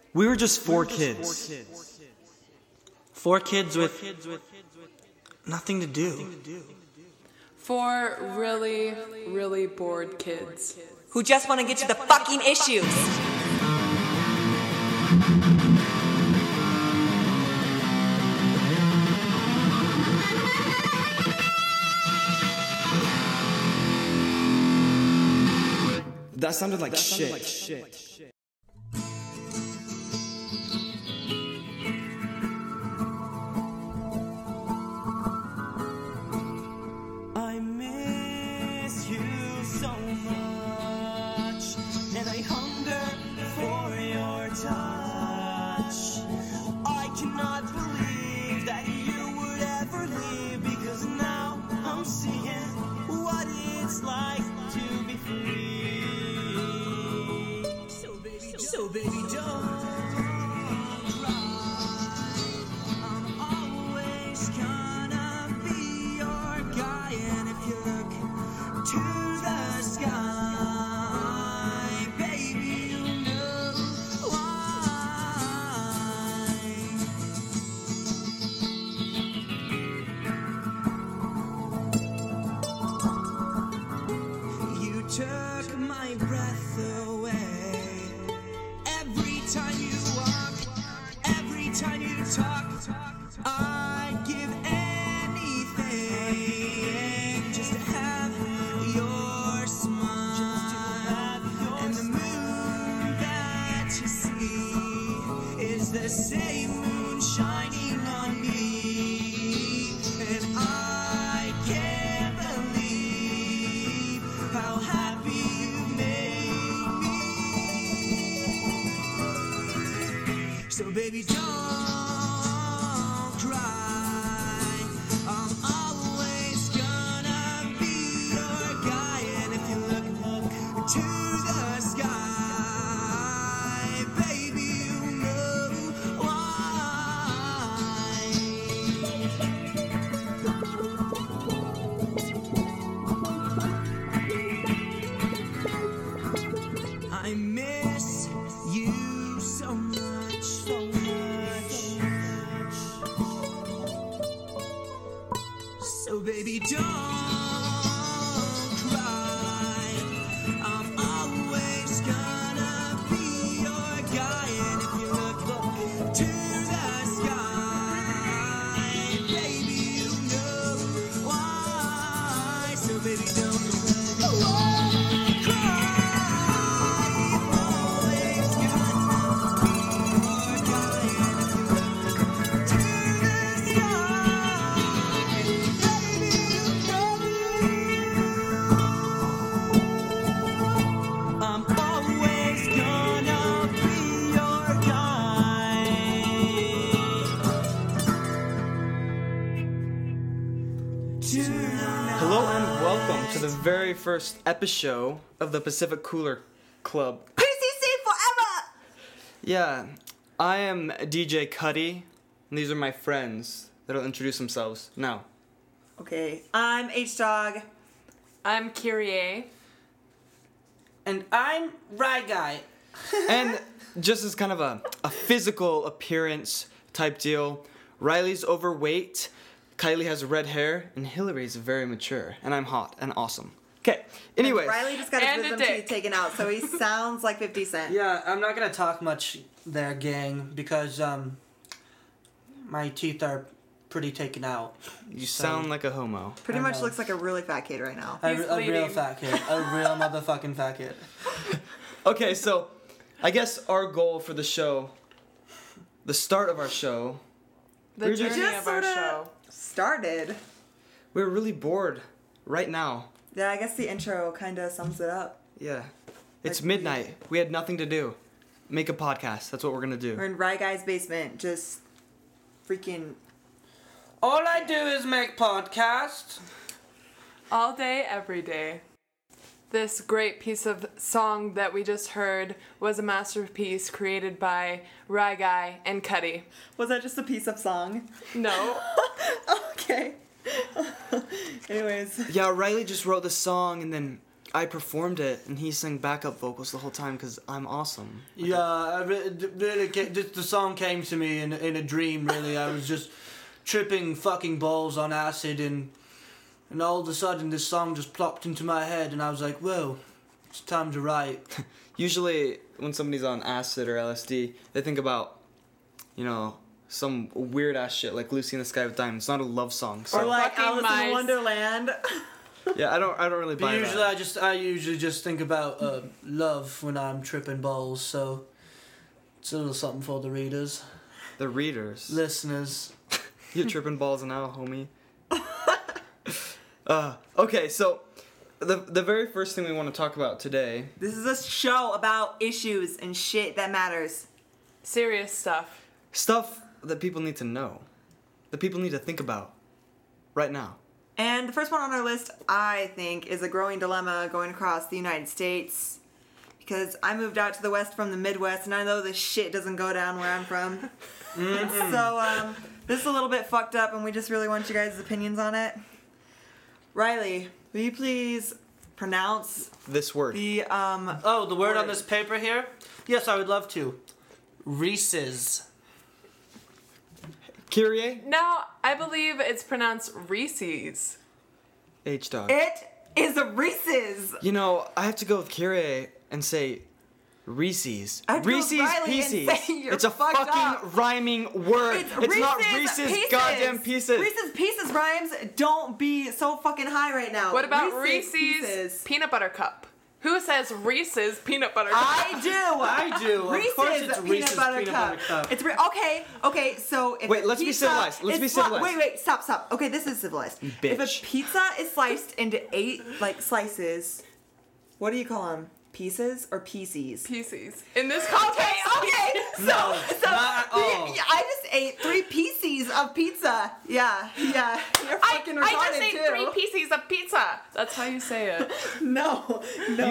We were just four kids. Four kids with nothing to do. Four really, really bored kids. Who just want to get to the fucking issues. That sounded like shit. I miss you so much, and I hunger for your touch. I cannot believe that you would ever leave, because now I'm seeing what it's like to be free. So baby, don't cry. I'm always gonna be your guy, and if you look to the sky, baby, you know why. You took my breath away. Every time you walk, every time you talk, I'd give anything just to have your smile. And the moon that you see is the same moon shining on me. And I can't believe how happy you made me. So baby, don't cry. I'm always gonna be your guy, and if you look to the sky, baby, you know why. I miss you so much, so much. So baby, don't cry. I'm always gonna be your guy, and if you look to the sky, baby, you know why. So baby, don't cry. I'm always gonna be your guy, and if you look to the sky, baby, you know I'm always gonna be your guy. Hello and welcome to the very first episode of the Pacific Cooler Club. PCC forever! Yeah, I am DJ Cuddy, and these are my friends that'll introduce themselves now. Okay, I'm H-Dog. I'm Kyrie. And I'm Rye Guy. And just as kind of a physical appearance type deal, Riley's overweight, Kylie has red hair, and Hillary's very mature, and I'm hot and awesome. Okay, anyways. Riley just got And his a wisdom dick. teeth taken out, so he sounds like 50 Cent. Yeah, I'm not gonna talk much there, gang, because my teeth are pretty taken out. You sound like a homo. Pretty I much know. looks like a really fat kid right now. A He's real bleeding. fat kid. A real motherfucking fat kid. Okay, so I guess our goal for the show, the start of our show, The We're just journey of our sorta show. started. we're really bored right now. Yeah, I guess the intro kind of sums it up. Yeah. It's Like- midnight. We had nothing to do. Make a podcast. That's what we're going to We're do. in Rye Guy's basement, just freaking... All I do is make podcasts. All day, every day. This great piece of song that we just heard was a masterpiece created by Rye Guy and Cuddy. Was that just a piece of song? No. Okay. Anyways. Yeah, Riley just wrote the song, and then I performed it, and he sang backup vocals the whole time because I'm awesome. Yeah, the song came to me in a dream. Really, I was just tripping fucking balls on acid, and all of a sudden this song just plopped into my head, and I was like, whoa, it's time to write. Usually, when somebody's on acid or LSD, they think about, some weird ass shit like Lucy in the Sky with Diamonds. It's not a love song. So. Or like Fucking Alice mice. in Wonderland. Yeah, I don't really buy But that. I usually just think about love when I'm tripping balls. So it's a little something for the readers, The readers. listeners. You're tripping balls now, homie. Okay, so the very first thing we want to talk about today. This is a show about issues and shit that matters. Serious stuff. Stuff that people need to know. That people need to think about. Right now. And the first one on our list, I think, is a growing dilemma going across the United States. Because I moved out to the West from the Midwest, and I know this shit doesn't go down where I'm from. And so, this is a little bit fucked up, and we just really want you guys' opinions on it. Riley, will you please pronounce This word. the, Oh, the word on this paper here? Yes, I would love to. Reese's. Kyrie? No, I believe it's pronounced Reese's. H-Dog. It is a Reese's. I have to go with Kyrie and say Reese's. I have to go with Reese's Riley and Pieces. say you're It's a fucked fucking up. rhyming word. It's not Reese's Pieces. goddamn Pieces. Reese's Pieces rhymes. Don't be so fucking high right now. What about Reese's Pieces. peanut butter cup? Who says Reese's peanut butter cup? I do. I do. Of course it's Reese's peanut butter cup. It's okay. So if Wait, a let's be pizza civilized. Let's is be civilized. Wait, stop. Okay, this is civilized. Bitch. If a pizza is sliced into 8 slices, what do you call them? Pieces or pieces? Pieces. In this context. Okay. So, No, so not at all. I just ate 3 pieces of pizza. Yeah. You're fucking retarded I just ate too. 3 pieces of pizza. That's how you say it. No.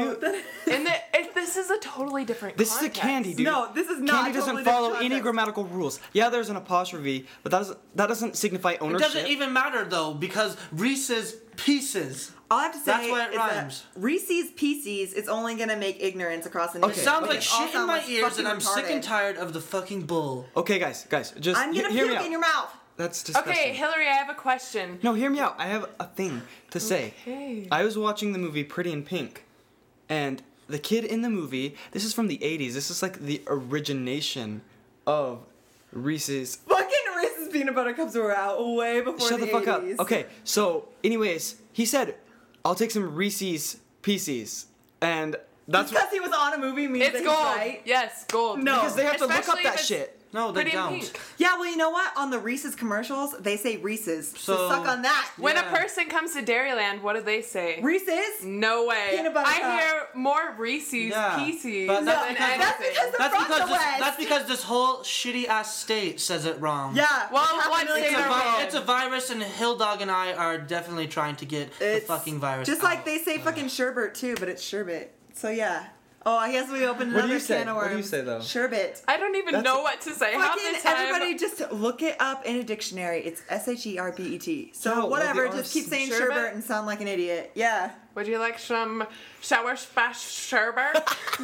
This is a totally different This is a context. candy, dude. No, this is not. Candy doesn't totally follow different any context. grammatical rules. Yeah, there's an apostrophe, but that doesn't signify It ownership. doesn't even matter though, because Reese's Pieces. All I have to say That's why it is rhymes. that Reese's Pieces is only gonna make ignorance across the nation. Okay, It sounds okay. like All shit in sound my like ears, fucking and I'm sick and retarded. tired of the fucking bull. Okay, guys, just I'm gonna hear me puke out. in your mouth. That's disgusting. Okay, Hillary, I have a question. No, hear me out. I have a thing to say. Okay. I was watching the movie Pretty in Pink, and the kid in the movie, this is from the 80s. This is like the origination of Reese's. Fucking Reese's peanut butter cups were out way before Shut the the fuck 80s. up. Okay, so, anyways, he said, I'll take some Reese's Pieces. And that's Because he was on a movie means It's that he's gold. right. Yes, gold. No. because they have to look up Especially that if it's shit. No, they Pretty in don't. Pink. Yeah, well, you know what? On the Reese's commercials, they say Reese's. So So- suck on that. When a Yeah. person comes to Dairyland, what do they say? Reese's? No way. Peanut butter I cup. hear more Reese's Yeah, Pieces but than that's anything. because- That's because That's from because the this, West. that's because this whole shitty ass state says it wrong. Yeah. Well, half a what million state are times. we in? It's a virus, and Hilldog and I are definitely trying to get the It's fucking virus. Just out. like they say fucking sherbet too, but it's sherbet. So yeah. Oh, I guess we opened What do another you say? can of What worms. do you say, though? Sherbet. I don't even That's- know what to say. Half Fucking the time, everybody just look it up in a dictionary. It's SHERBET. So No, well, whatever, the just keep R's- saying Sherbet? sherbet and sound like an idiot. Yeah. Would you like some shower splash sherbet?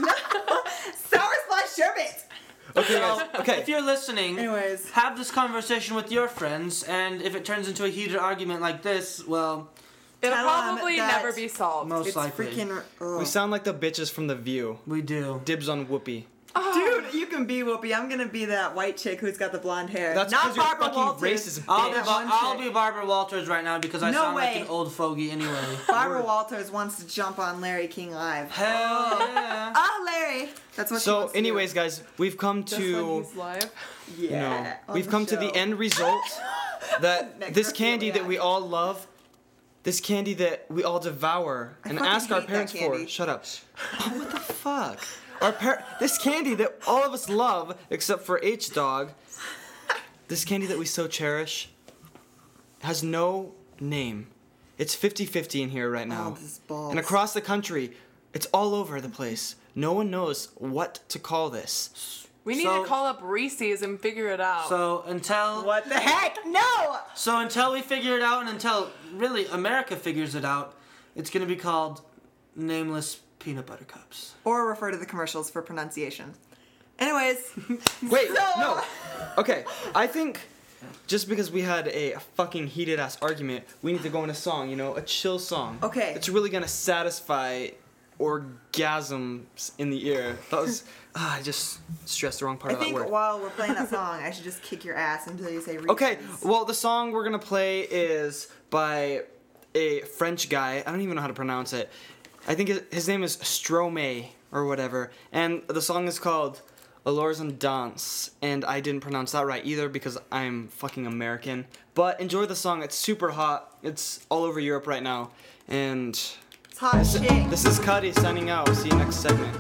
Sour splash sherbet. Okay, guys. Okay. If you're listening, Anyways. have this conversation with your friends, and if it turns into a heated argument like this, well, It'll Tell 'em probably that never be solved. most It's likely freaking. ugh. We sound like the bitches from The View. we do. Dibs on Whoopi. Dude, you can be Whoopi. I'm gonna be that white chick who's got the blonde hair. That's not because you're Barbara fucking Walters. racist I'll, be, That bitch. one I'll chick. be Barbara Walters right now because I No sound like way. an old fogey anyway. Barbara Walters wants to jump on Larry King Live. Hell yeah. Oh, Larry. That's what she So, wants to anyways, guys, we've come Just when to, he's live. do. Yeah. on we've the come to the show. end result that this candy that we Necrophilia. all love, this candy that we all devour and fucking ask our hate that parents for. candy. Shut up. Oh, what the fuck? This candy that all of us love, except for H-Dog, this candy that we so cherish, has no name. It's 50-50 in here right now. Oh, this is balls. And across the country, it's all over the place. No one knows what to call this. We need So- to call up Reese's and figure it out. So until What the heck? No! until we figure it out, and until really America figures it out, it's gonna be called nameless peanut butter cups. Or refer to the commercials for pronunciation. Anyways. Wait, no. Okay, I think just because we had a fucking heated ass argument, we need to go in a song, you know, a chill song. Okay. It's really gonna satisfy orgasms in the ear. That was, I just stressed the wrong part I of that think word. while we're playing that song, I should just kick your ass until you say Okay, reasons. well, the song we're gonna play is by a French guy. I don't even know how to pronounce it. I think his name is Stromae or whatever. And the song is called Allures and Dance. And I didn't pronounce that right either because I'm fucking American. But enjoy the song. It's super hot. It's all over Europe right now. And It's hot as shit. this is Cuddy signing out. See you next segment.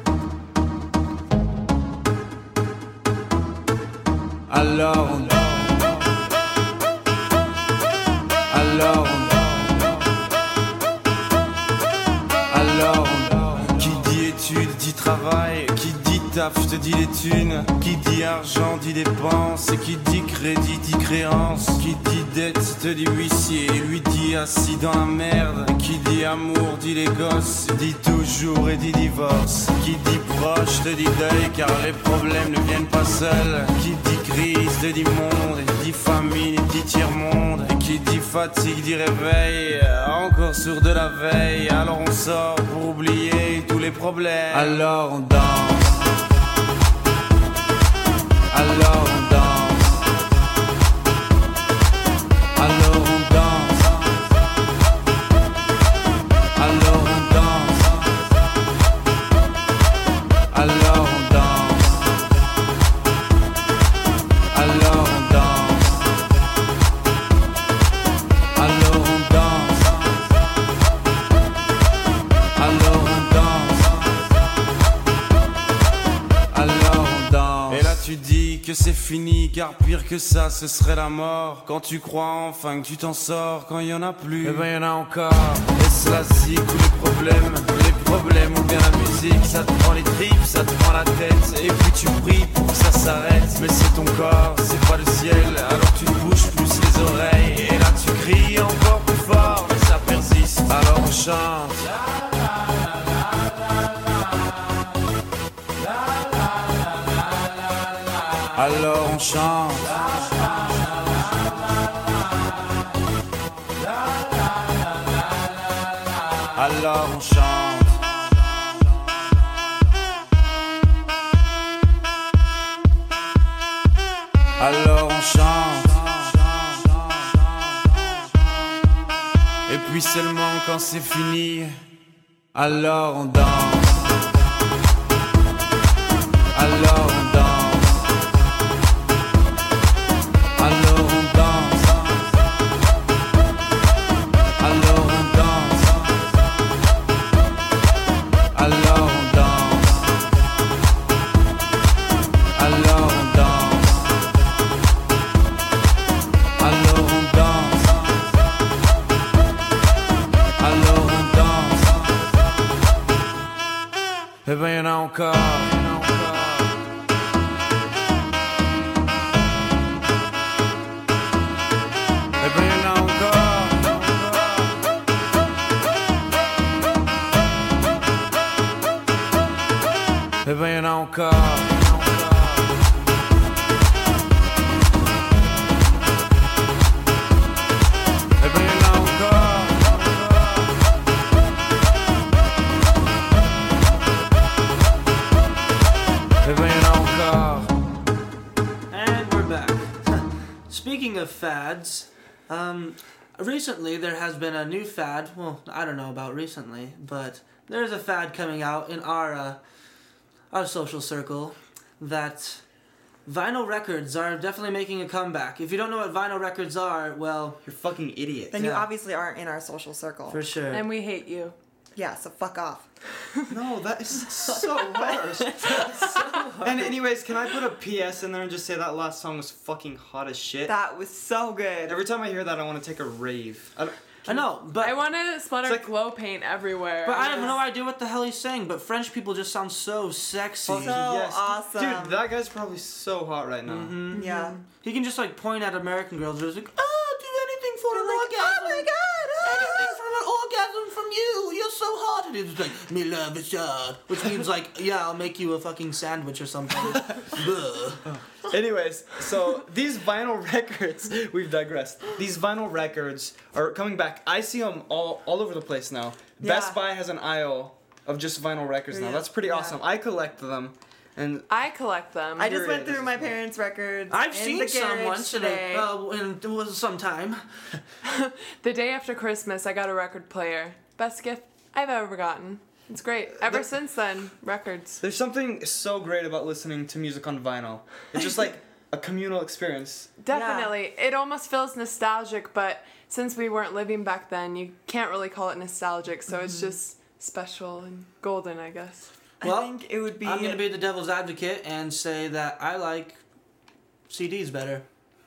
Alors on qui dit études dit travail, qui dit taf te dit les thunes, qui dit argent dit dépenses, et qui dit crédit dit créance, qui dit dette te dit huissier, lui dit assis dans la merde, qui dit amour dit les gosses, dit toujours et dit divorce, qui dit proche te dit deuil car les problèmes ne viennent pas seuls, qui dit crise te dit monde, et dit famine dit tiers-monde, et qui dit fatigue dit réveil, encore sourd de la veille, alors on sort pour oublier tous les problèmes, alors on danse, alors on danse, alors on danse, alors on danse, alors on danse, alors on danse, alors on danse, alors on danse, alors on danse. Et là tu dis que c'est fini, car pire que ça ce serait la mort. Quand tu crois enfin que tu t'en sors, quand il y en a plus, eh ben y en a encore. Est-ce la zik ou les problèmes ou bien la musique, ça te prend les tripes, ça te prend la tête, et puis tu pries pour que ça s'arrête. Mais c'est ton corps, c'est pas le ciel, alors tu te bouges plus les oreilles, et là tu cries encore plus fort, mais ça persiste, alors on chante. Alors on chante. Alors on chante. Alors on chante. Et puis seulement quand c'est fini, alors on danse. Alors on danse. Alors on danse. Alors on danse. Alors on danse. Alors on danse. Alors on danse. Alors on danse. Eh ben y'en a encore. Eh ben y'en a encore. Eh ben y'en a encore. Eh ben y'en a encore. Eh ben y'en a encore. And we're back. Speaking of fads, recently there has been a new fad. Well, I don't know about recently, but there's a fad coming out in our social circle that vinyl records are definitely making a comeback. If you don't know what vinyl records are, well, You're a fucking idiot. Then you Yeah. obviously aren't in our social circle. for sure. And we hate you. Yeah, so fuck off. No, that is so harsh. And anyways, can I put a PS in there and just say that last song was fucking hot as shit? That was so good. Every time I hear that, I want to take a rave. I know, but I want to splatter It's like- glow paint everywhere. but I have no idea what the hell he's saying. But French people just sound so sexy. So awesome. Dude, that guy's probably so hot right now. Yeah. He can just like point at American girls. Just like, oh, do anything for an Like, orgasm. oh my god! Anything from an orgasm from you. You're so so hot. And it's like, me love is hot. Which means like, yeah, I'll make you a fucking sandwich or something. Bleh. Anyways, so these vinyl records, we've digressed. These vinyl records are coming back. I see them all over the place now. Yeah. Best Buy has an aisle of just vinyl records now. Yeah. That's pretty Yeah. awesome. I collect them, and I collect them. I just went Underrated through my as well. parents' records. I've in seen the some garage once today. and it was some time. The day after Christmas, I got a record player. Best gift I've ever gotten. It's great. Ever since then, records. there's something so great about listening to music on vinyl. It's just like a communal experience. Definitely. It almost feels nostalgic, but since we weren't living back then, you can't really call it nostalgic, so it's just special and golden, I guess. Well, I think it would be. I'm gonna be the devil's advocate and say that I like CDs better.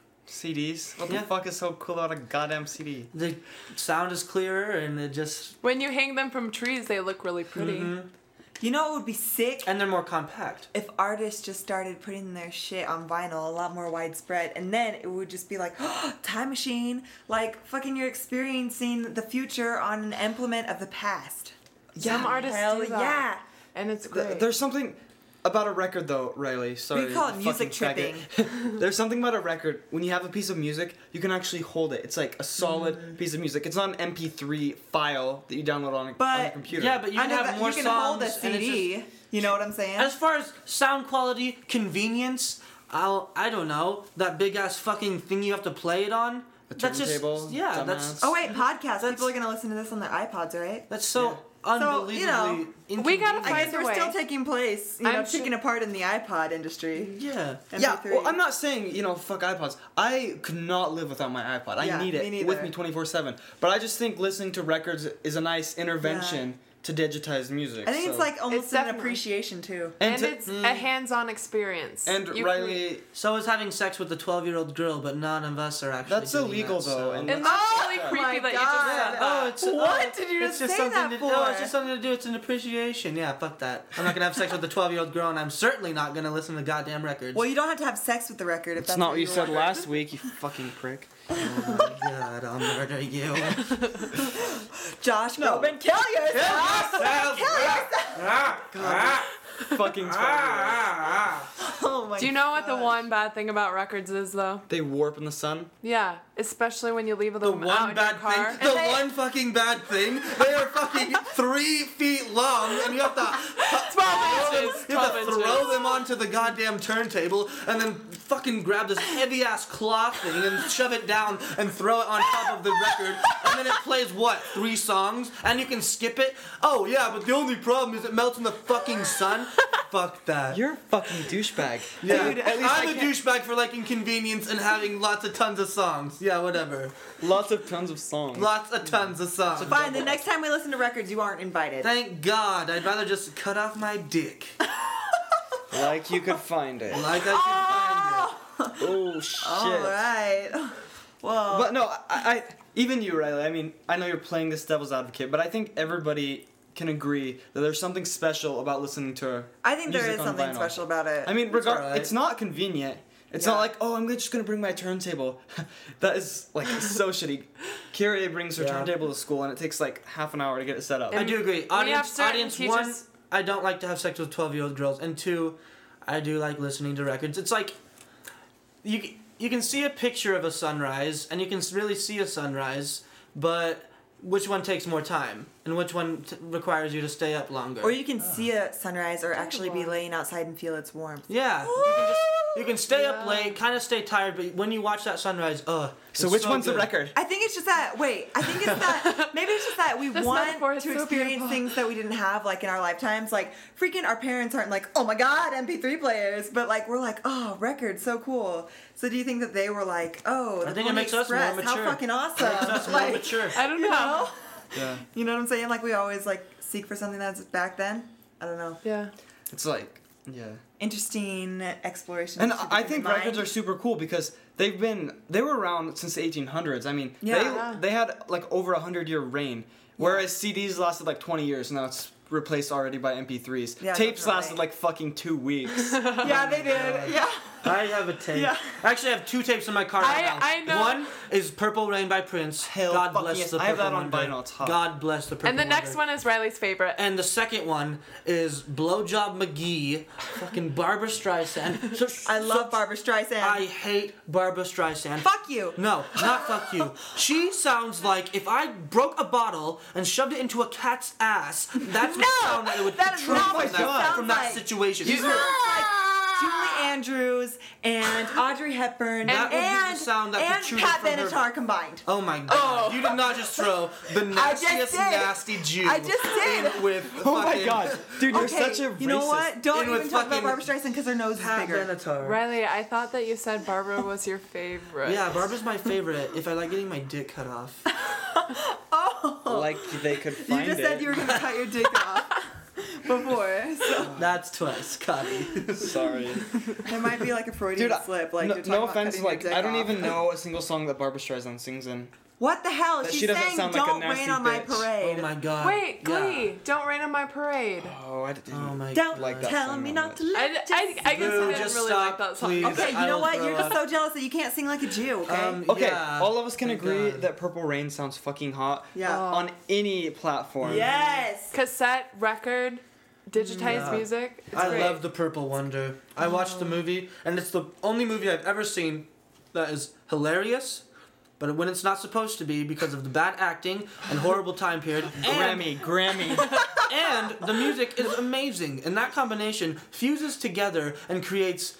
CDs? What Yeah. the fuck is so cool about a goddamn CD? The sound is clearer and it just When you hang them from trees, they look really pretty. You know what would be sick? and they're more compact. If artists just started putting their shit on vinyl a lot more widespread, and then it would just be like, time machine, like fucking you're experiencing the future on an implement of the past. Some artists Hell do that. yeah. And it's great. There's something about a record though, Riley. Sorry. We call it you music fucking faggot. There's something about a record when you have a piece of music, you can actually hold it. It's like a solid piece of music. It's not an MP3 file that you download on your But- computer. Yeah, but you can Under have that, more you can songs. hold a and it's CD. just- You know what I'm saying? as far as sound quality, convenience, I don't know, that big ass fucking thing you have to play it on. The That's just turntable, yeah. dumbass. That's Oh wait, podcast. That's- People are gonna listen to this on their iPods, right? that's so Yeah. unbelievably. So, you know, we gotta I find guess a they're way. still taking place, you know, I'm sure- taking apart in the iPod industry. Yeah. Yeah, MP3. well, I'm not saying, fuck iPods. I could not live without my iPod. I Yeah, need me it neither. with me 24/7. But I just think listening to records is a nice intervention to digitize music. I think it's so- like almost It's an definitely- appreciation too. and to- it's a hands-on experience. and You Riley, So is having sex with a 12-year-old girl, but none of us are actually. That's doing illegal, that, though, so- and and that's Oh really my creepy that you God. just said that. Oh, it's What did you it's just say something that to, Oh, it's for? just something to do. It's an appreciation. Yeah, fuck that. I'm not gonna have sex with a 12-year-old girl, and I'm certainly not gonna listen to goddamn records. Well, you don't have to have sex with the record if that's that's not what you said want. last week, you fucking prick. Oh my god, I'll murder you. Josh, go and kill yourself. Fucking 12-year-olds. Oh my. Do you know what the one bad thing about records is, though? They warp in the sun. Yeah, especially when you leave The them out one in bad your car. thing. The one fucking bad thing. They are fucking 3 feet long, and you have to. 12 inches. You have 12 to inches. throw them onto the goddamn turntable and then fucking grab this heavy ass cloth thing and shove it down and throw it on top of the record. And then it plays what? 3 songs? And you can skip it? Oh yeah, but the only problem is it melts in the fucking sun? Fuck that. You're a fucking douchebag. Yeah, Dude, at least I I'm a can't- douchebag for liking convenience and having lots of tons of songs. Yeah, whatever. Lots of tons of songs. Lots of tons of songs. Fine. The next time we listen to records, you aren't invited. Thank God. I'd rather just cut off my dick. Like you could find it. Like I Oh shit. All right. Well, But no, I even you, Riley. I mean, I know you're playing this devil's advocate, but I think everybody can agree that there's something special about listening to. I think there music is on something vinyl. special about it. I mean, alright. it's not convenient. It's Yeah. not like, oh, I'm just gonna bring my turntable. That is like so shitty. Kyrie brings her Yeah. turntable to school, and it takes like half an hour to get it set up. I do agree. have Audience, certain audience teachers- one, I don't like to have sex with 12-year-old girls, and 2, I do like listening to records. It's like you can see a picture of a sunrise, and you can really see a sunrise, but which one takes more time, and which one requires you to stay up longer? or you can see a sunrise, or actually be laying outside and feel its warmth. Yeah, you can stay up late, kind of stay tired, but when you watch that sunrise, so it's which one's good. the record? I think it's just that. Wait, I think it's that. Maybe it's just that we This want metaphor is to so experience beautiful. things that we didn't have, like in our lifetimes. Like freaking, our parents aren't like, oh my god, MP3 players, but like we're like, oh, records, so cool. So do you think that they were like, oh, the I think it Pony makes us more Express, mature. how fucking awesome? That's more Like, mature. I don't you know. know, Yeah. you know what I'm saying? Like we always like seek for something that's back then. I don't know. Yeah. It's like, yeah. Interesting exploration. And of I different think mind. records are super cool because they were around since the 1800s. I mean, Yeah. they had like over 100-year reign, whereas CDs lasted like 20 years. Now it's replaced already by MP3s. Yeah, Tapes definitely. lasted like fucking 2 weeks. Yeah, they did. Yeah. I have a tape. Yeah. Actually, I have 2 tapes in my car right now. I know. One is Purple Rain by Prince. Hell God fucking bless yes. the I have Purple that on Wonder. vinyl, it's hot. God bless the Purple And the next Wonder. one is Riley's favorite. And the second one is Blowjob McGee, fucking Barbara Streisand. I love Barbara Streisand. I hate Barbara Streisand. Fuck you. No, not fuck you. She sounds like if I broke a bottle and shoved it into a cat's ass, that's the sound that it would that is portray not what from she that, sounds from that like. situation. You sound like Julie Andrews and Audrey Hepburn That would be the and sound that and protruded Pat from her- Benatar combined. Oh my god. You did not just throw the nastiest did. nasty Jew I just did. in with Oh my fucking god, dude, you're Okay, such a racist. you know what? Don't In with even talk about fucking Barbara Streisand because her nose is Pat bigger. Benatar. Riley, I thought that you said Barbara was your favorite. Yeah, Barbara's my favorite if I like getting my dick cut off. Like they could You find just it. said you were gonna cut your dick off before, so That's twice, Cuddy. Sorry. it might be like a Freudian Dude, slip. Like no, you're talking no about offense, cutting your like dick I don't off. even know a single song that Barbara Streisand sings in. What the hell? That She's she doesn't saying, sound like a "Don't nasty rain on my bitch." parade." Oh my god. Wait, Glee, Yeah. Don't Rain on My Parade. Oh, I didn't. Oh my Don't Like that tell song me that not much. to let I guess I Boo, didn't just really stop, like that song. please. Okay, you I know will what? throw You're just up. so jealous that you can't sing like a Jew. Okay. Okay, Yeah. all of us can Thank agree God. that Purple Rain sounds fucking hot Yeah. on any platform. Yes. Cassette, record, digitized Yeah. music. It's I great. love The Purple Wonder. I watched the movie, and it's the only movie I've ever seen that is hilarious, but when it's not supposed to be because of the bad acting and horrible time period. And, Grammy. and the music is amazing, and that combination fuses together and creates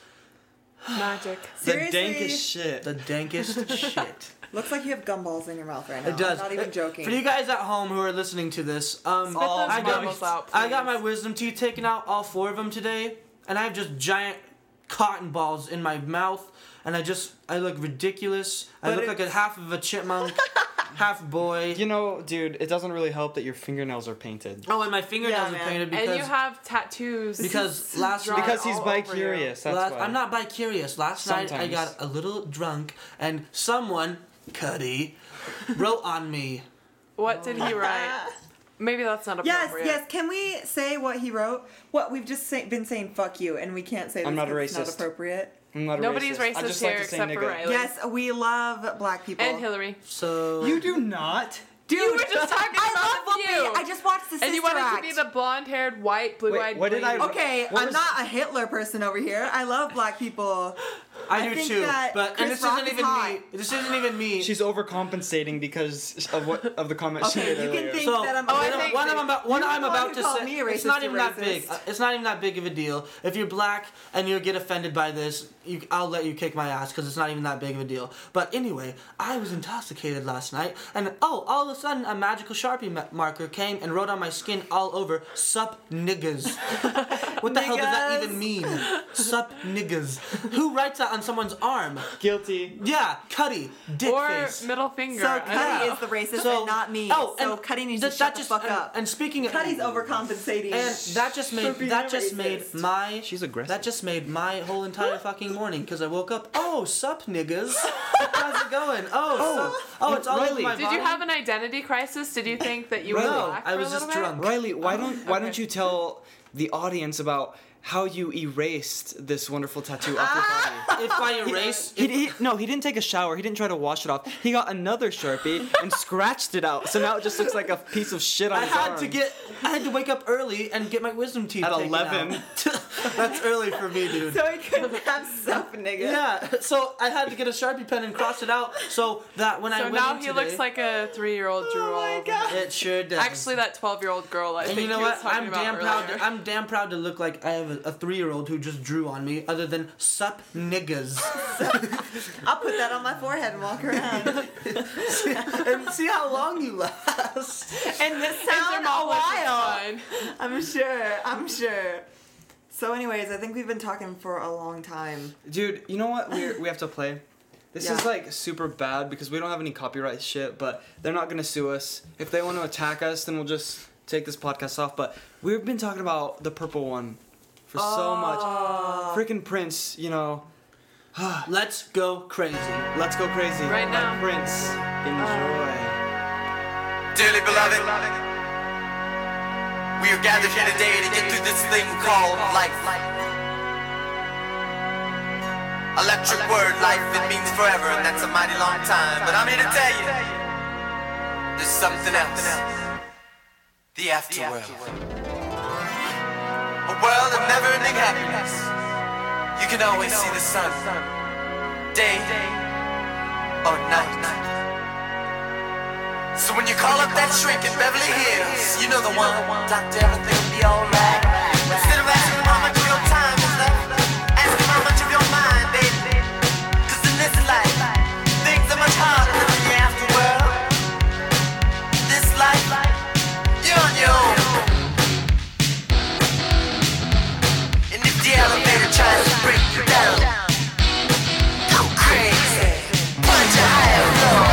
magic. The Seriously? dankest shit. the dankest shit. Looks like you have gumballs in your mouth right now. It does. I'm not even joking. For you guys at home who are listening to this, those I marbles out, I got please. my wisdom teeth taken out, all 4 of them today, and I have just giant cotton balls in my mouth, and I look ridiculous. I But look like a half of a chipmunk, half boy. You know, dude, it doesn't really help that your fingernails are painted. Oh, and my fingernails Yeah, are man. painted And you because have tattoos. last drawn night. Because he's all bi-curious, that's Last, why. I'm not bi-curious. Last night I Sometimes. got a little drunk, and someone, Cuddy, wrote on me. What did he write? Maybe that's not Yes, appropriate. yes. Can we say what he wrote? What we've just been saying, "Fuck you," and we can't say this I'm not a 'cause it's not racist. appropriate. I'm not a Nobody's racist. I racist just here like to say except for nigga. Riley. Yes, we love black people. And Hillary. So You do not. Dude, You were just talking I about love the Whoopi. View. I just watched the Sister And you wanted Act. to be the blonde-haired, white, blue-eyed. Wait, what did I- lady. Okay, What I'm was- not a Hitler person over here. I love black people. I I do think too, that but and Chris this Rock isn't is even hot. me. This isn't even me. She's overcompensating because of the comment she Okay, made you can earlier. think So that I'm. Oh, I you know, think- what I'm about, what You're I'm the one about who to called say, me a it's not racist even or that big. racist. It's not even that big of a deal. If you're black and you get offended by this, I'll let you kick my ass because it's not even that big of a deal. But anyway, I was intoxicated last night, and all of a sudden a magical Sharpie marker came and wrote on my skin all over "Sup niggas." What the hell does that Niggas. even mean? Sup niggas. Who writes that on someone's arm? Guilty. Yeah, Cuddy, dick Or face. middle finger. So I Cuddy don't know. is the racist So- and not me. oh, so and Cuddy needs to that shut the just- fuck up. And speaking of Cuddy's overcompensating. and that just made being that just made racist. my She's aggressive. That just made my whole entire fucking morning because I woke up. Oh, sup niggas? How's it going? It's all over Riley, my Did body. you have an identity crisis? Did you think that you were No, black I for was a just little bit? drunk. Riley, why don't okay. you tell the audience about how you erased this wonderful tattoo off your body? If I erase, No, he didn't take a shower. He didn't try to wash it off. He got another Sharpie and scratched it out. So now it just looks like a piece of shit on I his had arm. I had to wake up early and get my wisdom teeth At taken 11. out. That's early for me, dude. so he couldn't have sup, nigga. Yeah, so I had to get a Sharpie pen and cross it out so that when I So went now in he today, looks like a 3-year-old Drew all over me. it sure does. Actually, that 12-year-old girl I And think you know he was what? talking I'm about damn proud. earlier. I'm damn proud to look like I have a 3-year-old who just drew on me. Other than sup niggas, I'll put that on my forehead and walk around. and see how long you last. and this And sound a Thermopolis is while. fine. I'm sure. So anyways, I think we've been talking for a long time. Dude, you know what we have to play? This Yeah. is like super bad because we don't have any copyright shit, but they're not gonna sue us. If they want to attack us, then we'll just take this podcast off. But we've been talking about the purple one for so much. Freaking Prince, you know. Let's go crazy. Let's go crazy. Right now. By Prince. Enjoy. Dearly beloved, we are gathered here today to get through this thing called life. Electric word, life, it means forever, and that's a mighty long time. But I'm here to tell you, there's something else. The afterworld. A world of never-ending happiness. You can always see the sun, day or night. So when you call up that shrink in Beverly Hills, you know the one, doctor, everything will be alright. Instead of asking how much of your time is left, ask him how much of your mind, baby. Cause in this life, things are much harder than in the afterworld. This life, you're on your own. And if the elevator tries to break you down, go crazy, punch a higher floor.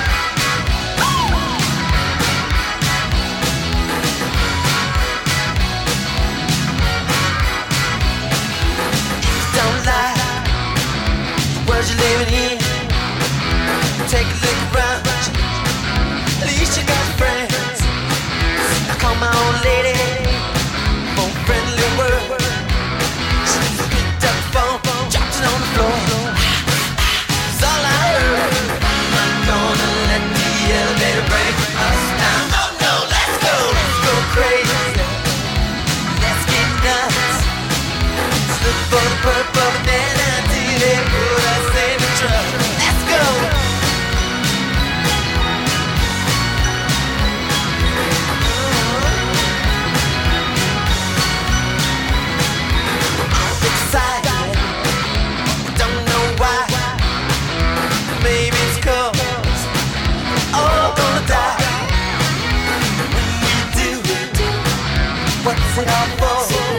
You're living in. Take a look around. At least you got friends. I call my old lady for a friendly word. She picked up the phone, dropped it on the floor. It's all I heard. I'm not gonna let the elevator break us down. Oh no, let's go crazy. Let's get nuts. Let's look for the purple banana till they put us in the truck. Let's go. I'm excited. Don't know why. Maybe it's 'cause we're all gonna die. When we do, what's it all for?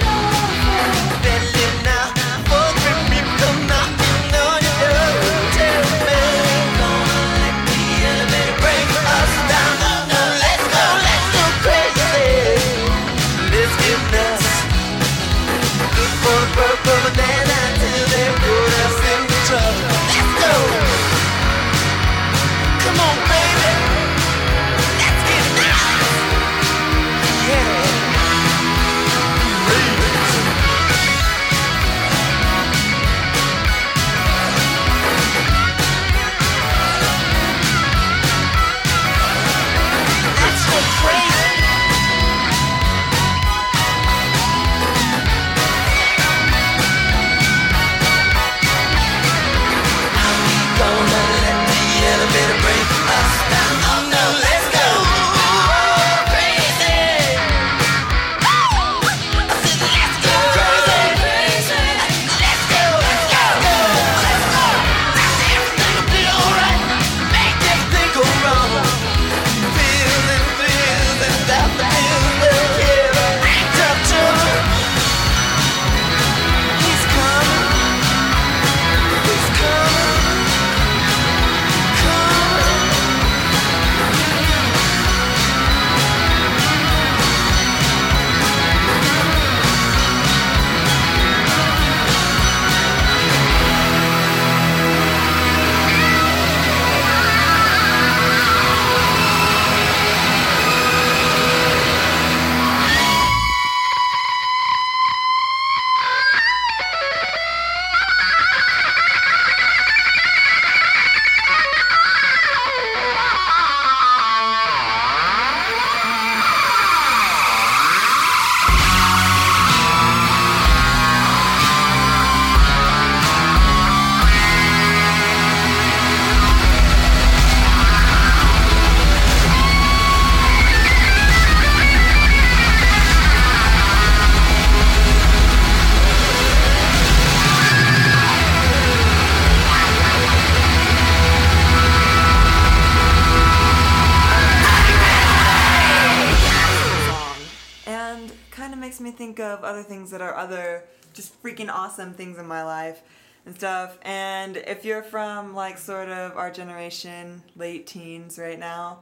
Think of other things that are other just freaking awesome things in my life and stuff. And if you're from like sort of our generation, late teens right now,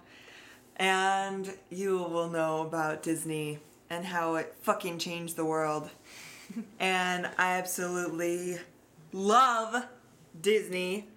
and you will know about Disney and how it fucking changed the world. And I absolutely love Disney.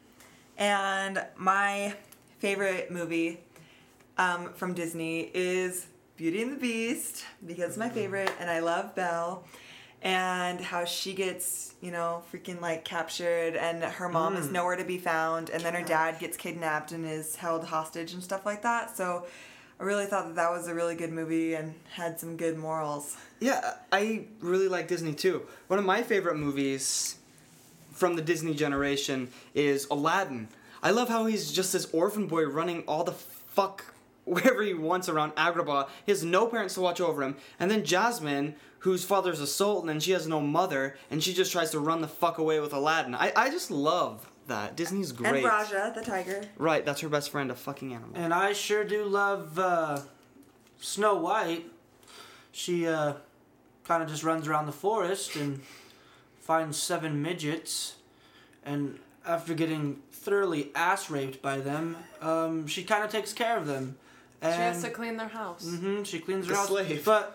And my favorite movie from Disney is Beauty and the Beast, because it's my favorite, and I love Belle. and how she gets, freaking like captured, and her mom is nowhere to be found, and then her dad gets kidnapped and is held hostage and stuff like that. So I really thought that was a really good movie and had some good morals. Yeah, I really like Disney too. One of my favorite movies from the Disney generation is Aladdin. I love how he's just this orphan boy running all the fuck wherever he wants around Agrabah. He has no parents to watch over him. And then Jasmine, whose father's a sultan and she has no mother, and she just tries to run the fuck away with Aladdin. I just love that. Disney's great. And Raja, the tiger. Right, that's her best friend, a fucking animal. And I sure do love Snow White. She kind of just runs around the forest and finds 7 midgets, and after getting thoroughly ass raped by them, she kind of takes care of them. And She has to clean their house. she cleans her The house. slave. But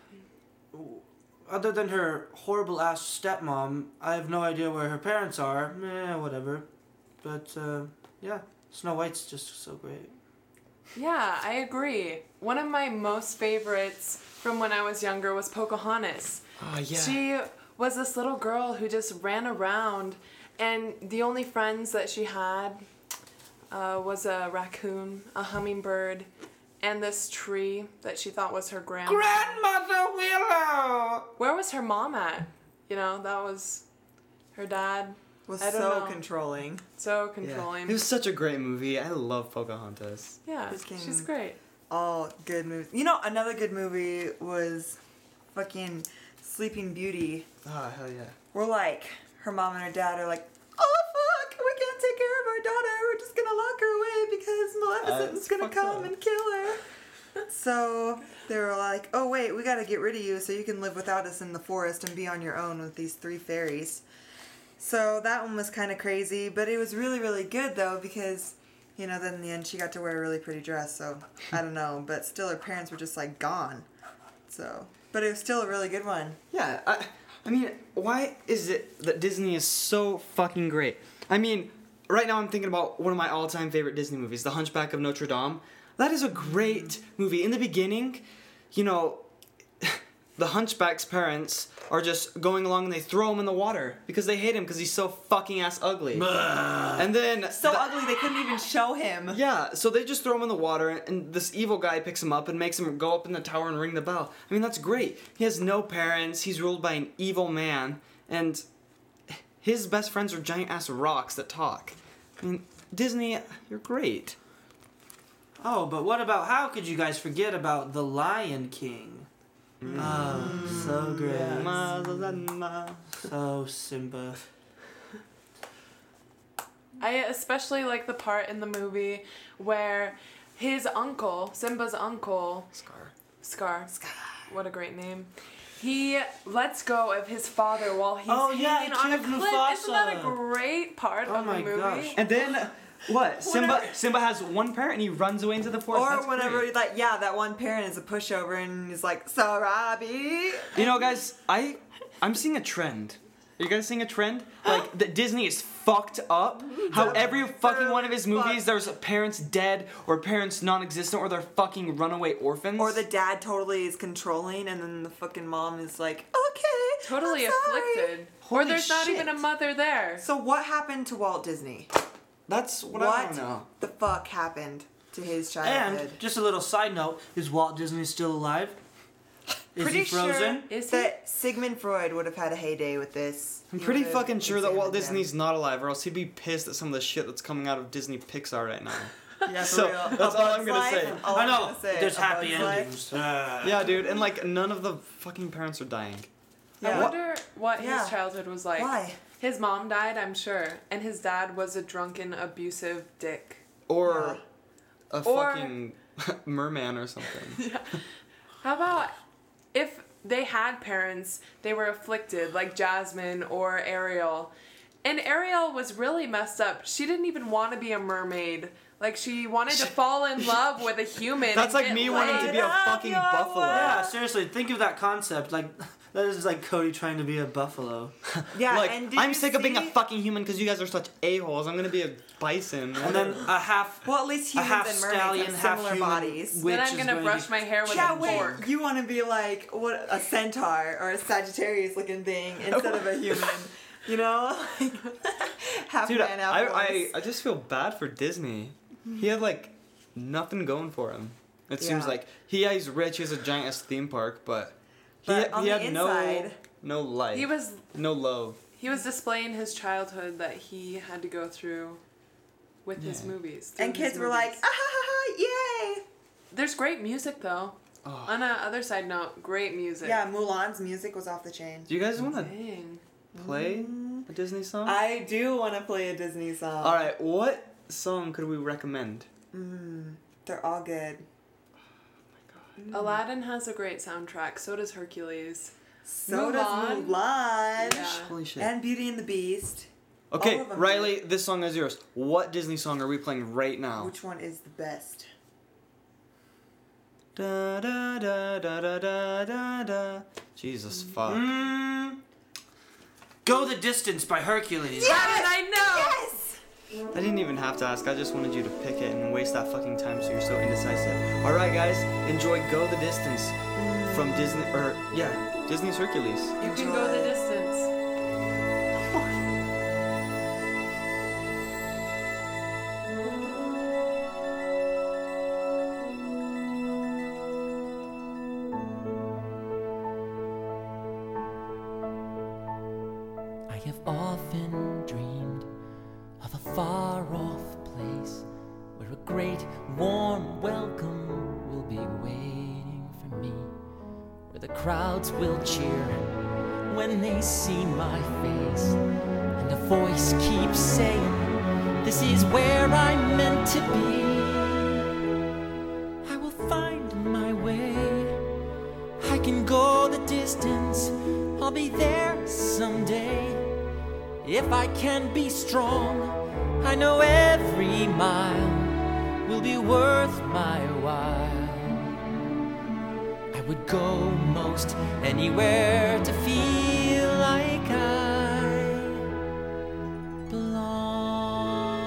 other than her horrible ass stepmom, I have no idea where her parents are. Whatever. But yeah, Snow White's just so great. Yeah, I agree. One of my most favorites from when I was younger was Pocahontas. Oh, yeah. She was this little girl who just ran around, and the only friends that she had was a raccoon, a hummingbird, and this tree that she thought was her grandma. Grandmother Willow! Where was her mom at? That was her dad. Was I don't so know. controlling. So Yeah. controlling. It was such a great movie. I love Pocahontas. Yeah, Freaking- she's great. All good movies. Another good movie was fucking Sleeping Beauty. Oh, hell yeah. We're like, her mom and her dad are like, oh fuck, we can't take care of our daughter. We're just gonna lock her away because Maleficent's It's gonna fucked come up. and kill her. So they were like, oh wait, we gotta get rid of you so you can live without us in the forest and be on your own with these 3 fairies. So that one was kind of crazy, but it was really, really good though because, then in the end she got to wear a really pretty dress. So I don't know, but still her parents were just like gone. So, but it was still a really good one. Yeah, I mean, why is it that Disney is so fucking great? I mean, right now I'm thinking about one of my all-time favorite Disney movies, The Hunchback of Notre Dame. That is a great movie. In the beginning, the Hunchback's parents are just going along and they throw him in the water because they hate him because he's so fucking ass ugly. And then So ugly they couldn't even show him. yeah, so they just throw him in the water, and this evil guy picks him up and makes him go up in the tower and ring the bell. I mean, that's great. He has no parents, he's ruled by an evil man, and his best friends are giant-ass rocks that talk. I mean, Disney, you're great. Oh, but what about, how could you guys forget about The Lion King? Oh, so great. So Simba. I especially like the part in the movie where his uncle, Simba's uncle, Scar. What a great name. He lets go of his father while he's hanging on a killed cliff. Mufasa. Isn't that a great part of my the movie? gosh. And then, what? Simba has one parent and he runs away into the forest. That's Or whenever, great. that one parent is a pushover and he's like, Sarabi. Guys, I'm seeing a trend. Are you guys seeing a trend? Like, that Disney is fucked up. How every fucking one of his movies, there's parents dead, or parents non-existent, or they're fucking runaway orphans. Or the dad totally is controlling and then the fucking mom is like, okay. Totally I'm sorry." afflicted. Holy or there's not shit. even a mother there. So what happened to Walt Disney? That's what I What don't know. the fuck happened to his childhood? And, just a little side note, is Walt Disney still alive? Is Pretty he frozen? Is he? that Sigmund Freud would have had a heyday with this. I'm He pretty would've fucking sure that Walt examined him. Disney's not alive, or else he'd be pissed at some of the shit that's coming out of Disney Pixar right now. Yeah, for So, real. that's A all I'm Bug's gonna Life? say. All I I'm know, gonna say. there's A happy Bug's Life? endings. Yeah, dude, and like none of the fucking parents are dying. I Yeah. wonder what Yeah. his childhood was like. Why? His mom died, I'm sure, and his dad was a drunken, abusive dick. Or a Or- fucking merman or something. How about if they had parents, they were afflicted, like Jasmine or Ariel. And Ariel was really messed up. She didn't even want to be a mermaid. Like, she wanted to fall in love with a human. That's and like get me wanting to laid. be a fucking buffalo. Yeah, seriously, think of that concept. Like, That is like Cody trying to be a buffalo. Yeah, Like, and did I'm you sick of being a see- fucking human because you guys are such a-holes. I'm gonna be a bison. And then a half Well, at least a humans half and mermaids stallion, have half similar human bodies. witch Then I'm is gonna going brush to- my hair with Yeah, a wait, fork. you want to be like what a centaur or a Sagittarius looking thing instead of a human, you know? Like, half Dude, man, half horse. I just feel bad for Disney. He had like nothing going for him. It seems Yeah. like he's rich. He has a giant ass theme park, but But on he the had inside- no life. He was no love. he was displaying his childhood that he had to go through with his Yeah. movies. And through his kids were like, movies. ah, ha, ha, ha, yay! There's great music though. Oh. On a other side note, great music. Yeah, Mulan's music was off the chain. Do you guys want to Dang. play a Disney song? I do want to play a Disney song. All right, what song could we recommend? They're all good. Aladdin has a great soundtrack. So does Hercules. So does Mulan. Mulan. Yeah. Holy shit. And Beauty and the Beast. Okay, all of them Riley, this song is yours. What Disney song are we playing right now? Which one is the best? Da da da da da da da da. Jesus fuck. Go the Distance by Hercules. How did I know? Yes! I didn't even have to ask. I just wanted you to pick it and waste that fucking time so you're so indecisive. All right, guys, enjoy "Go the Distance" from Disney, Disney's Hercules. You can go the distance. I have often dreamed of a far-off place where a great warm welcome will be waiting for me, where the crowds will cheer when they see my face, and a voice keeps saying, "This is where I'm meant to be." I will find my way. I can go the distance. I'll be there someday. If I can be strong, I know every mile will be worth my while. I would go most anywhere to feel like I belong.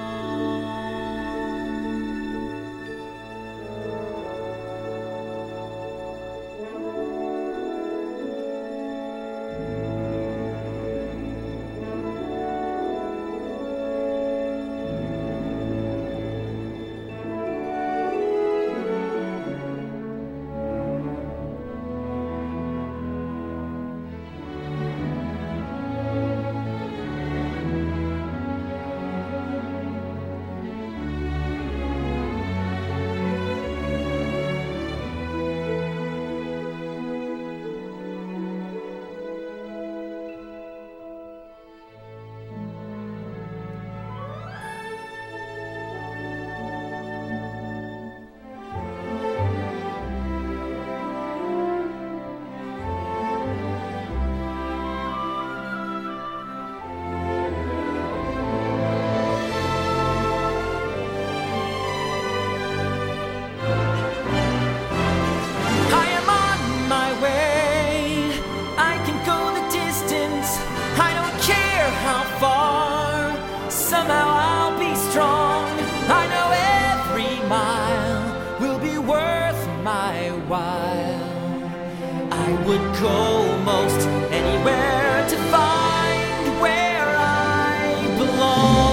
I am on my way. I can go the distance. I don't care how far. Somehow I'll be strong. I know every mile will be worth my while. I would go most anywhere to find where I belong.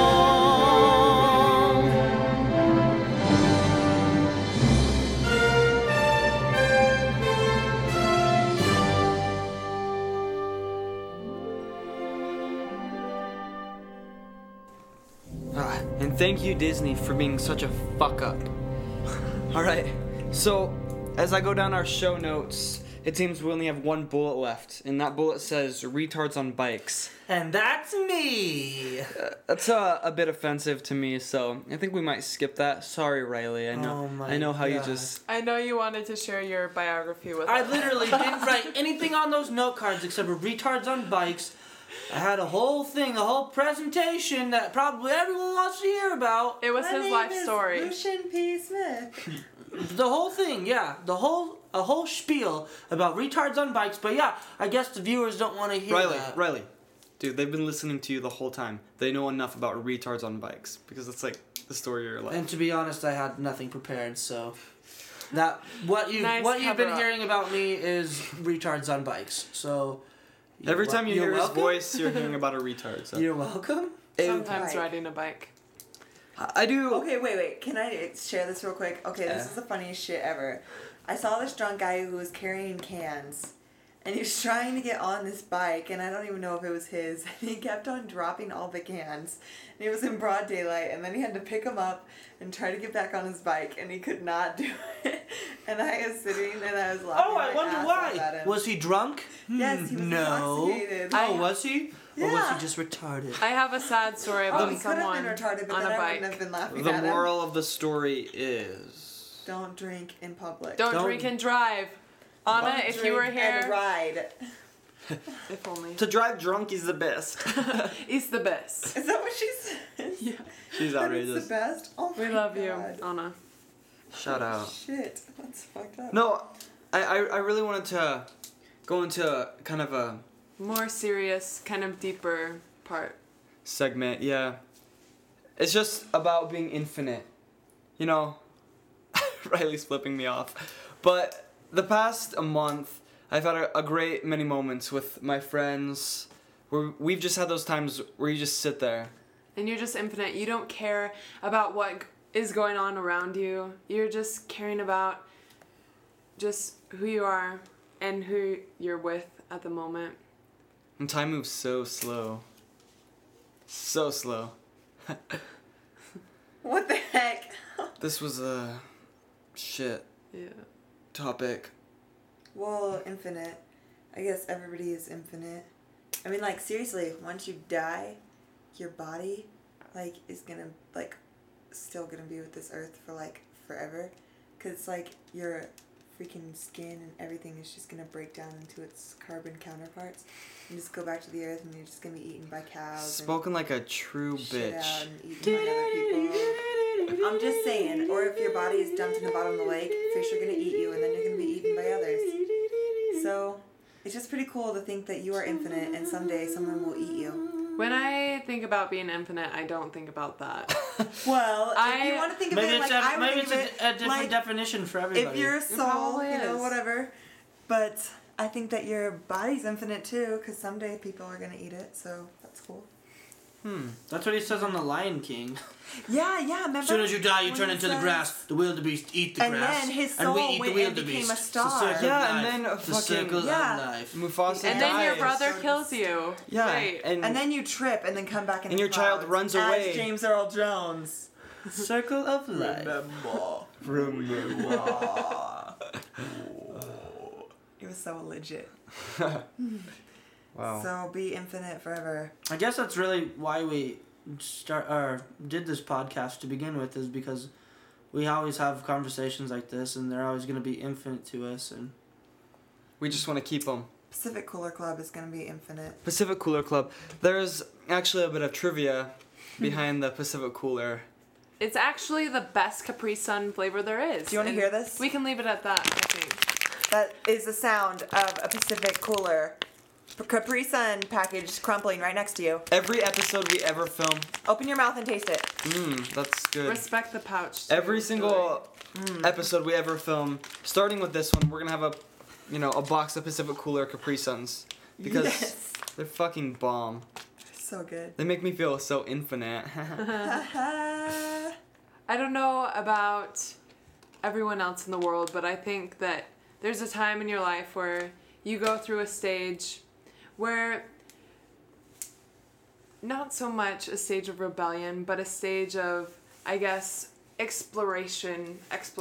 And thank you, Disney, for being such a fuck up. All right, so as I go down our show notes, it seems we only have one bullet left, and that bullet says "retards on bikes." And that's me. That's a bit offensive to me, so I think we might skip that. Sorry, Riley. Oh my I know how you God. just. I know you wanted to share your biography with I us. literally didn't write anything on those note cards except for retards on bikes. I had a whole thing, a whole presentation that probably everyone wants to hear about. It was My his name life is story. Lucian P. Smith. The whole thing, yeah. The whole a whole spiel about retards on bikes, but yeah, I guess the viewers don't want to hear that. Riley, dude, they've been listening to you the whole time. They know enough about retards on bikes because it's like the story of your life. And to be honest, I had nothing prepared, so that what you've Nice been cover-up. hearing about me is retards on bikes. So Every time you hear his welcome. voice, you're hearing about a retard. So. You're welcome. Sometimes Bike. riding a bike. I do. Okay, wait. Can I share this real quick? Okay, this is the funniest shit ever. I saw this drunk guy who was carrying cans. And he was trying to get on this bike, and I don't even know if it was his. And he kept on dropping all the cans. And he was in broad daylight, and then he had to pick them up and try to get back on his bike, and he could not do it. And I was sitting and I was laughing. Oh, I my wonder ass off why. at him. Was he drunk? Yes, he was intoxicated. Oh, was he? Or was Yeah. he just retarded? I have a sad story Oh, about he could have someone been retarded, but on then a I bike. wouldn't have been laughing The at him. moral of the story is. Don't drink in public. Don't Don't- drink and drive. Anna, Don't if you were drink and here, ride. if only. To drive drunk is the best. It's the best. Is that what she says? Yeah. She's That outrageous. is the best. Oh my We love you, God. Anna. Shout out. Shit, that's fucked up. No, I really wanted to go into kind of a More serious, kind of deeper part. segment, yeah. It's just about being infinite. You know, Riley's flipping me off. But the past month, I've had a great many moments with my friends where we've just had those times where you just sit there. And you're just infinite. You don't care about what is going on around you. You're just caring about just who you are and who you're with at the moment. And time moves so slow. So slow. What the heck? This was a shit Yeah. topic. Well, infinite. I guess everybody is infinite. I mean, like, seriously, once you die, your body, like, is gonna, like, still gonna be with this earth for, like, forever. Because, like, your freaking skin and everything is just gonna break down into its carbon counterparts and just go back to the earth, and you're just gonna be eaten by cows. Spoken like a true and shit out bitch. and eaten by other people. I'm just saying, or if your body is dumped in the bottom of the lake, fish are gonna eat you, and then you're gonna be eaten by others. So, it's just pretty cool to think that you are infinite, and someday someone will eat you. When I think about being infinite, I don't think about that. Well, if I- you want to think of Maybe it it's like I would maybe think it's of it, a different like, definition for everybody. if your soul, probably you know, is. whatever. But I think that your body's infinite too, because someday people are gonna eat it. So that's cool. That's what he says on The Lion King. Yeah, remember? As soon as you die, you when turn he into the says- grass. The wildebeest eat the And grass. then his and we soul eat went the and became wildebeest. a It's the star. circle Yeah, of and life. then the fucking- circle Yeah. of life. Mufasa And then your dies. brother kills you. Yeah, Right. and And then you trip and then come back in And the your child clouds runs as away. James Earl Jones. Circle of life. It was so legit. Wow. So be infinite forever. I guess that's really why we did this podcast to begin with, is because we always have conversations like this, and they're always going to be infinite to us. And We just want to keep them. Pacific Cooler Club is gonna be infinite. Pacific Cooler Club. There's actually a bit of trivia behind the Pacific Cooler. It's actually the best Capri Sun flavor there is. Do you wanna And hear this? We can leave it at that, I think. That is the sound of a Pacific Cooler. Capri Sun package crumpling right next to you. Every episode we ever film, Open your mouth and taste it. that's good. Respect the pouch. too, Every Joey. single episode we ever film, starting with this one, we're gonna have a box of Pacific Cooler Capri Suns because Yes. they're fucking bomb. So good. They make me feel so infinite. I don't know about everyone else in the world, but I think that there's a time in your life where you go through a stage where not so much a stage of rebellion, but a stage of, I guess, exploration,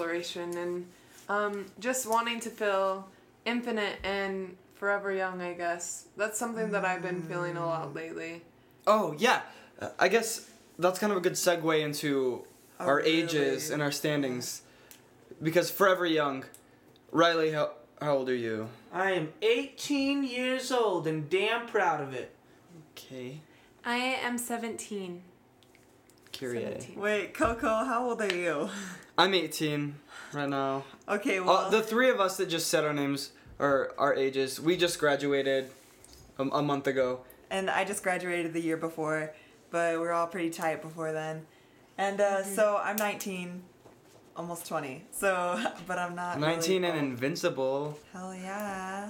and just wanting to feel infinite and forever young, I guess. That's something that I've been feeling a lot lately. Oh, yeah. I guess that's kind of a good segue into our ages really? and our standings. Because forever young. Riley, how old are you? I am 18 years old and damn proud of it. Okay. I am 17. Kyrie. 17. Wait, Coco, how old are you? I'm 18 right now. Okay, well, The three of us that just said our names or our ages, we just graduated a month ago. and I just graduated the year before, but we're all pretty tight before then. And so I'm 19, almost 20. So, but I'm not 19 really and old. invincible. Hell yeah.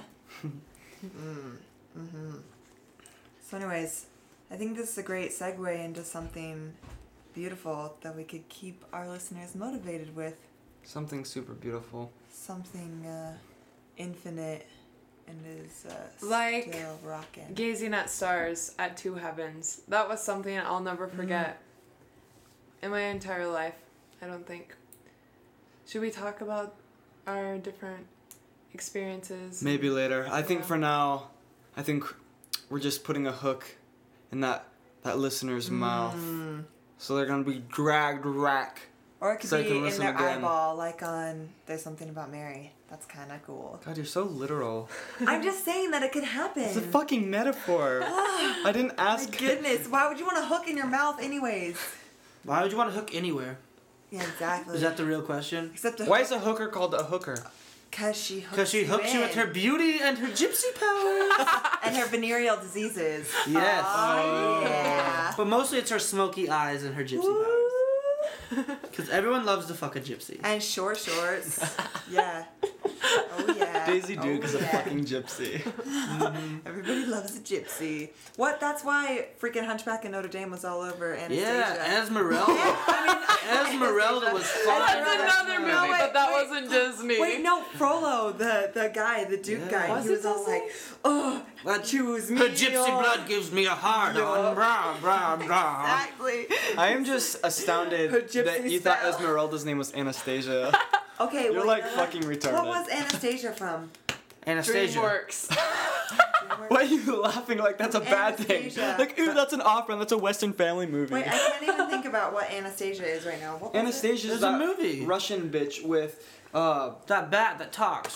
So anyways, I think this is a great segue into something beautiful that we could keep our listeners motivated with. Something super beautiful. Something infinite and is Like still rocking. Gazing at stars at two heavens. That was something I'll never forget in my entire life, I don't think. Should we talk about our different experiences? Maybe later. I think Yeah. for now, I think we're just putting a hook in that listener's mouth. So they're gonna be dragged rack. Or it could So I be can in listen their again. eyeball, like on There's Something About Mary. That's kind of cool. God, you're so literal. I'm just saying that it could happen. It's a fucking metaphor. I didn't My ask. goodness, why would you want a hook in your mouth anyways? Why would you want to hook anywhere? Yeah, exactly. Is that the real question? Except Why is a hooker called a hooker? Because she hooks, Because she hooks you with her beauty and her gypsy powers. and her venereal diseases. Yes. Oh, yeah. But mostly it's her smoky eyes and her gypsy powers. Because everyone loves to fuck a gypsy. And short shorts. Yeah. Oh yeah. Daisy Duke is a yeah. fucking gypsy. Everybody loves a gypsy. What? That's why freaking Hunchback of Notre Dame was all over Anastasia. Yeah, Esmeralda. Esmeralda was fine. That's another movie, No, wait, but that wait. wasn't Disney. Wait, no, Frollo, the guy, the Duke Yeah. guy, Was he it was all Disney? like, oh, But choose me. her gypsy oh." blood gives me a hard on. Blah, blah, blah. Exactly. I am just astounded Her gypsy that you thought style. Esmeralda's name was Anastasia. Okay, You're well, like you know what? fucking retarded. What was Anastasia from? Anastasia. DreamWorks. Why are you laughing like that's a bad thing? Anastasia. Like, ooh, that's an opera. That's a Western family movie. Wait, I can't even think about what Anastasia is right now. What was Anastasia's There's that a movie. Russian bitch with That bat that talks.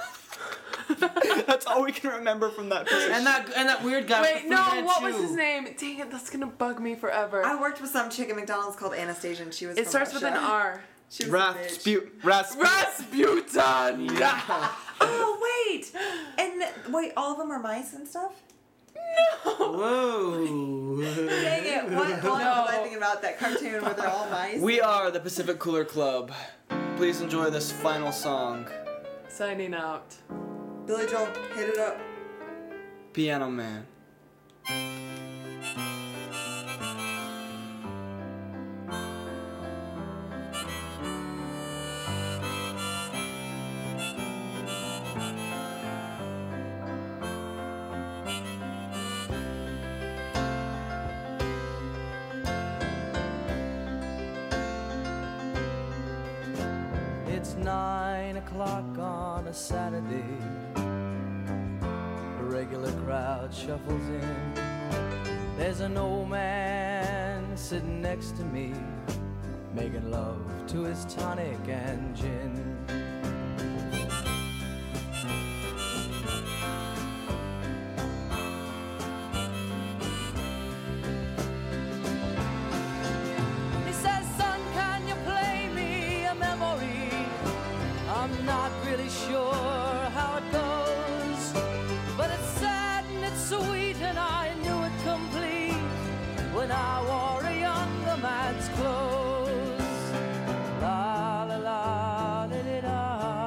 that's all we can remember from that picture. and that weird guy Wait, with the no, Fu what was Manchu. his name? Dang it, that's gonna bug me forever. I worked with some chick at McDonald's called Anastasia, and she was It from starts with an Russia. R. She was a bitch. Rasputin! Yeah! Oh wait, and wait, all of them are mice and stuff. Whoa. Dang it! What was No. I thinking about that cartoon where they're all mice? We are the Pacific Cooler Club. Please enjoy this final song, Signing out. Billy Joel, hit it up. Piano Man. It's 9 o'clock on a Saturday. The regular crowd shuffles in. There's an old man sitting next to me, making love to his tonic and gin. He says, son, can you play me a memory? I'm not really sure how it goes, but it's sad and it's sweet, and I knew it complete when I wore a younger man's clothes. La la la li, li, la.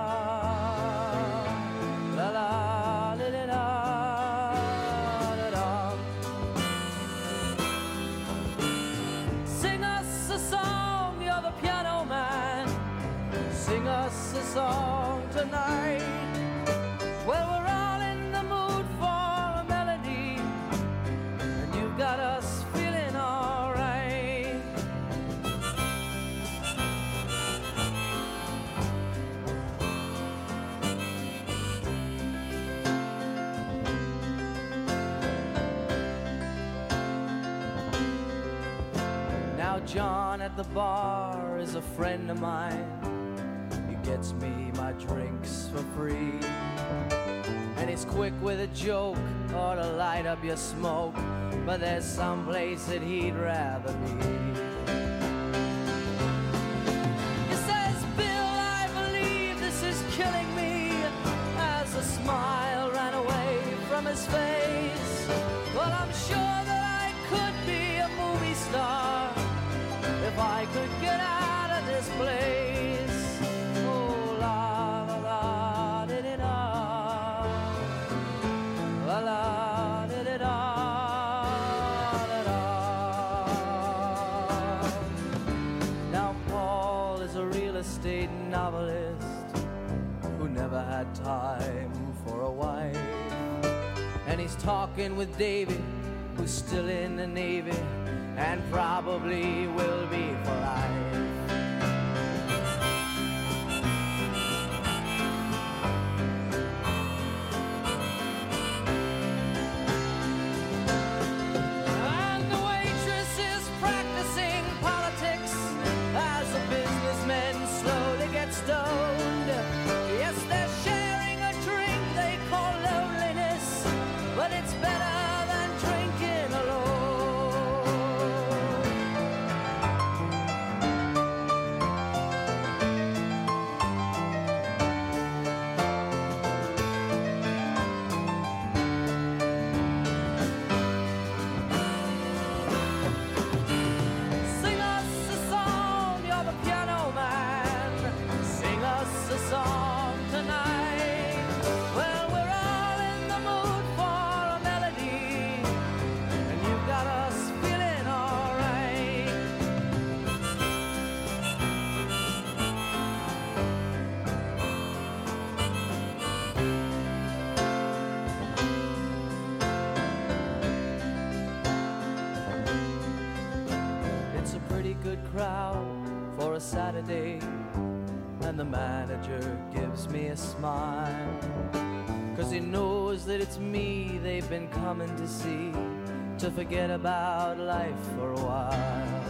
La la li, li, la, la, la. Sing us a song, you're the piano man. Sing us a song tonight. Well, we're all in the mood for a melody, and you've got us feeling alright. Now John at the bar is a friend of mine. He gets me my drinks for free, and he's quick with a joke or to light up your smoke, but there's some place that he'd rather be. novelist who never had time for a wife. And he's talking with Davy, who's still in the Navy and probably will be for life. And the waitress is practicing politics as the businessmen slowly get stoned. Yes, they're sharing a drink they call loneliness, but it's better than drinking alone. Sing us a song, you're the piano man. Sing us a song tonight. Well, we're all in the mood for a melody, and you've got us feeling alright. It's a pretty good crowd for a Saturday, and the manager gives me a smile, 'cause he knows that it's me they've been coming to see, to forget about life for a while.